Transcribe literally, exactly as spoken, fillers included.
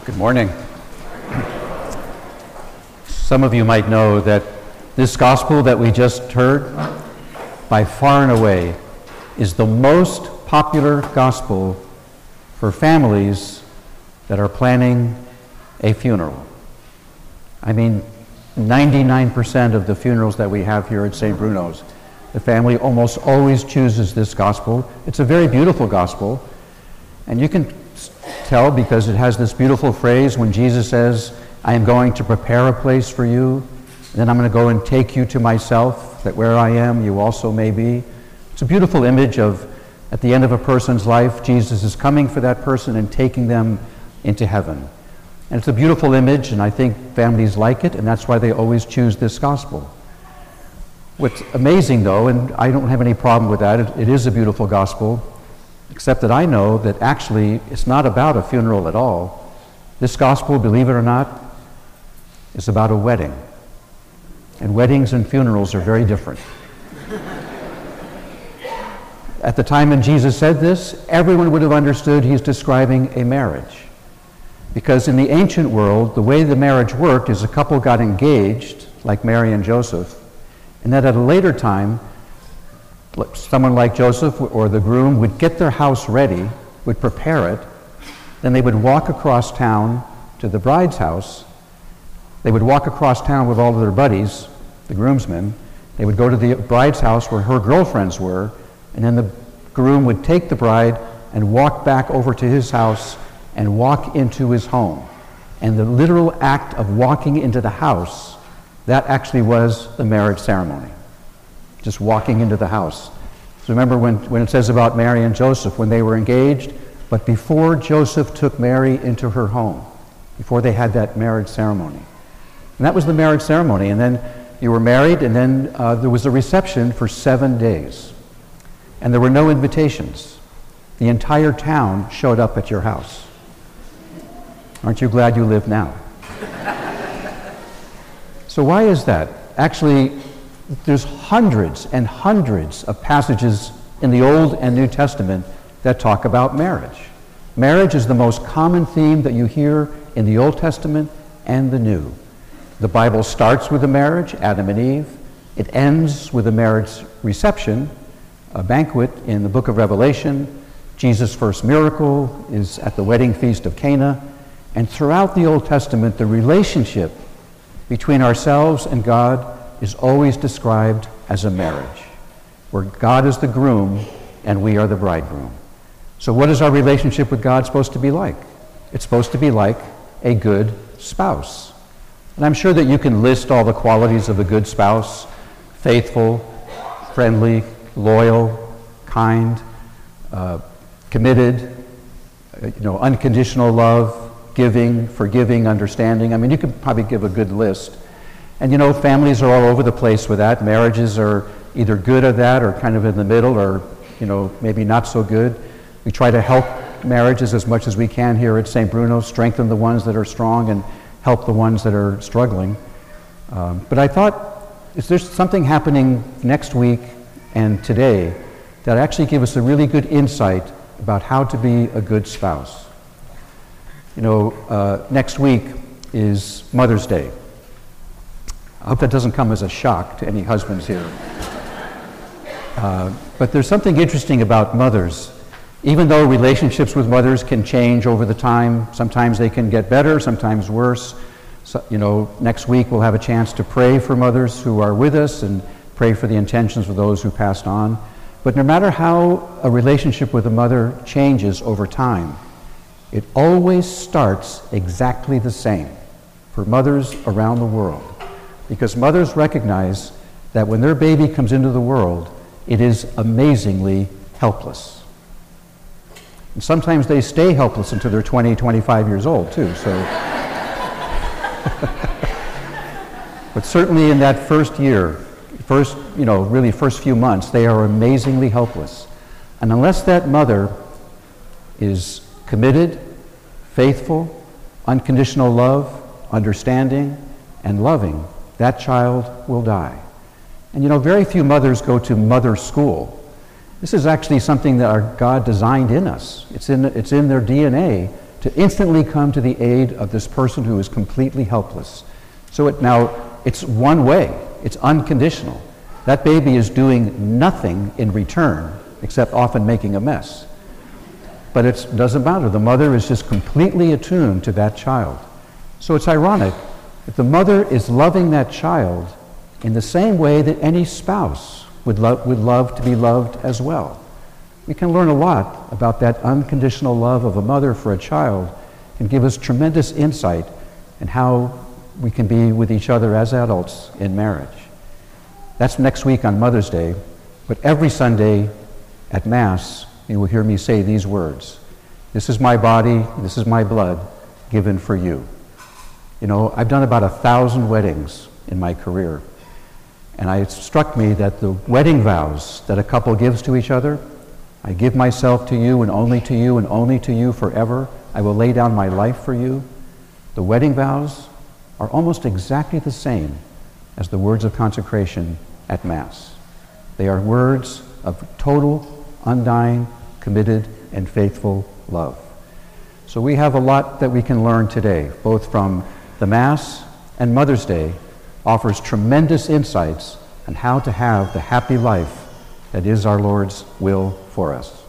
Good morning. Some of you might know that this gospel that we just heard, by far and away, is the most popular gospel for families that are planning a funeral. I mean, ninety-nine percent of the funerals that we have here at Saint Bruno's, the family almost always chooses this gospel. It's a very beautiful gospel, and you can tell because it has this beautiful phrase when Jesus says, I am going to prepare a place for you, then I'm going to go and take you to myself, that where I am, you also may be. It's a beautiful image of, at the end of a person's life, Jesus is coming for that person and taking them into heaven. And it's a beautiful image, and I think families like it, and that's why they always choose this gospel. What's amazing, though, and I don't have any problem with that, it, it is a beautiful gospel, except that I know that actually it's not about a funeral at all. This gospel, believe it or not, is about a wedding. And weddings and funerals are very different. At the time when Jesus said this, everyone would have understood he's describing a marriage. Because in the ancient world, the way the marriage worked is a couple got engaged, like Mary and Joseph, and then at a later time, someone like Joseph or the groom would get their house ready, would prepare it, then they would walk across town to the bride's house. They would walk across town with all of their buddies, the groomsmen. They would go to the bride's house where her girlfriends were, and then the groom would take the bride and walk back over to his house and walk into his home. And the literal act of walking into the house, that actually was the marriage ceremony. Just walking into the house. So remember when, when it says about Mary and Joseph, when they were engaged, but before Joseph took Mary into her home, before they had that marriage ceremony. And that was the marriage ceremony. And then you were married, and then uh, there was a reception for seven days. And there were no invitations. The entire town showed up at your house. Aren't you glad you live now? So why is that? Actually, there's hundreds and hundreds of passages in the Old and New Testament that talk about marriage. Marriage is the most common theme that you hear in the Old Testament and the New. The Bible starts with a marriage, Adam and Eve. It ends with a marriage reception, a banquet in the book of Revelation. Jesus' first miracle is at the wedding feast of Cana. And throughout the Old Testament, the relationship between ourselves and God is always described as a marriage, where God is the groom and we are the bridegroom. So what is our relationship with God supposed to be like? It's supposed to be like a good spouse. And I'm sure that you can list all the qualities of a good spouse: faithful, friendly, loyal, kind, uh, committed, uh, you know, unconditional love, giving, forgiving, understanding. I mean, you could probably give a good list. And you know, families are all over the place with that. Marriages are either good at that or kind of in the middle, or you know, maybe not so good. We try to help marriages as much as we can here at Saint Bruno, strengthen the ones that are strong and help the ones that are struggling. Um, but I thought, is there something happening next week and today that actually give us a really good insight about how to be a good spouse? You know, uh, next week is Mother's Day. I hope that doesn't come as a shock to any husbands here. Uh, but there's something interesting about mothers. Even though relationships with mothers can change over the time, sometimes they can get better, sometimes worse. So, you know, next week we'll have a chance to pray for mothers who are with us and pray for the intentions of those who passed on. But no matter how a relationship with a mother changes over time, it always starts exactly the same for mothers around the world. Because mothers recognize that when their baby comes into the world, it is amazingly helpless. And sometimes they stay helpless until they're twenty, twenty-five years old, too. So, but certainly in that first year, first, you know, really first few months, they are amazingly helpless. And unless that mother is committed, faithful, unconditional love, understanding, and loving, that child will die. And you know, very few mothers go to mother school. This is actually something that our God designed in us. It's in, it's in their D N A to instantly come to the aid of this person who is completely helpless. So it now, it's one way. It's unconditional. That baby is doing nothing in return except often making a mess. But it doesn't matter. The mother is just completely attuned to that child. So it's ironic that the mother is loving that child in the same way that any spouse would, lo- would love to be loved as well. We can learn a lot about that unconditional love of a mother for a child and give us tremendous insight in how we can be with each other as adults in marriage. That's next week on Mother's Day, but every Sunday at Mass, you will hear me say these words: "This is my body, this is my blood, given for you." You know, I've done about a thousand weddings in my career, and it struck me that the wedding vows that a couple gives to each other, "I give myself to you and only to you and only to you forever. I will lay down my life for you." The wedding vows are almost exactly the same as the words of consecration at Mass. They are words of total, undying, committed, and faithful love. So we have a lot that we can learn today, both from the Mass, and Mother's Day offers tremendous insights on how to have the happy life that is our Lord's will for us.